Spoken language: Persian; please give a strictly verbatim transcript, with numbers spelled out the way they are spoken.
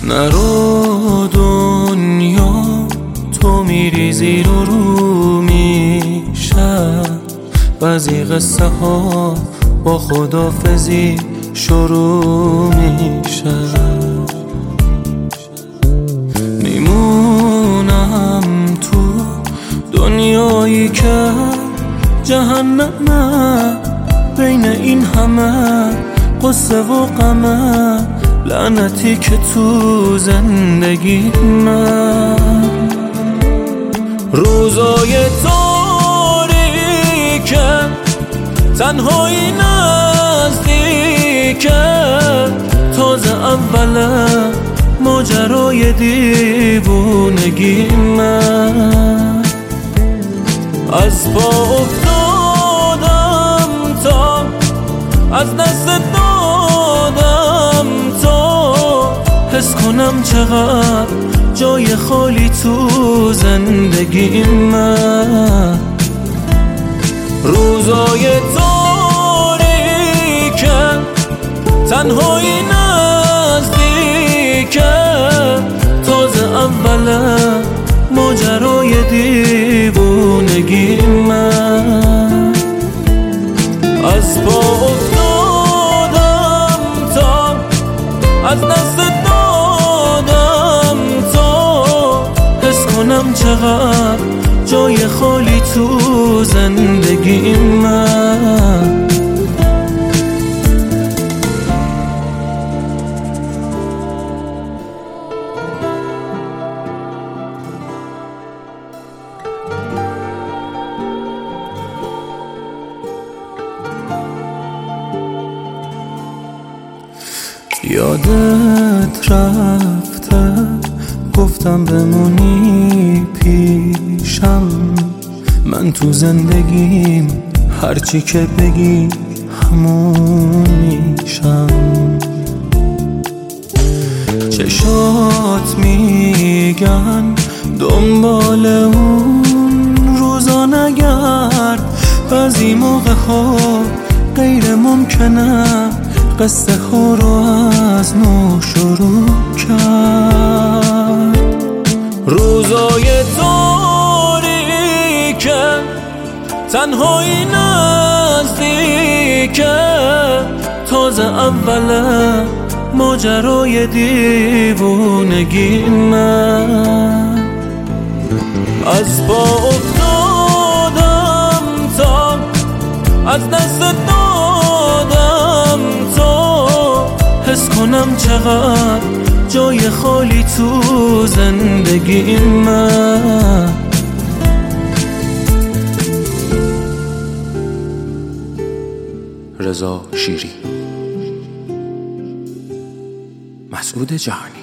نرو دنیا تو میری زیر و رو میشه، بعضی قصه ها با خدافزی شروع میشه. میمونم تو دنیایی که جهنمه، بین این همه قصه و غمه، لعنتی که تو زندگی من. روزای تاریکه، تنهایی نزدیکه، تازه اوله ماجرای دیوونگی من. از پا افتادم تا از دست دادم تا حس کنم چقدر جای خالی تو زندگی من. روزای تاریکه، تنهایی نزدیکه، تازه اوله ماجرای دیوونگی من. از پا افتادم تا از دست دادم تا حس کنم چقدر جای خالی تو زندگی من. یادت رفته گفتم بمونی پیشم، من تو زندگیم هرچی که بگی همون میشم. چشات میگن دنبال اون روزا نگرد، بعضی موقع ها غیر ممکنه قصه ها رو از نو شروع کرد. روزای تاریکه، تنهایی نزدیکه، تازه اوله ماجرای دیوونگی من. از پا افتادم تا از دست دادم تا حس کنم چقدر جای خالی تو زندگی من. رضا شیری، مسعود جهانی.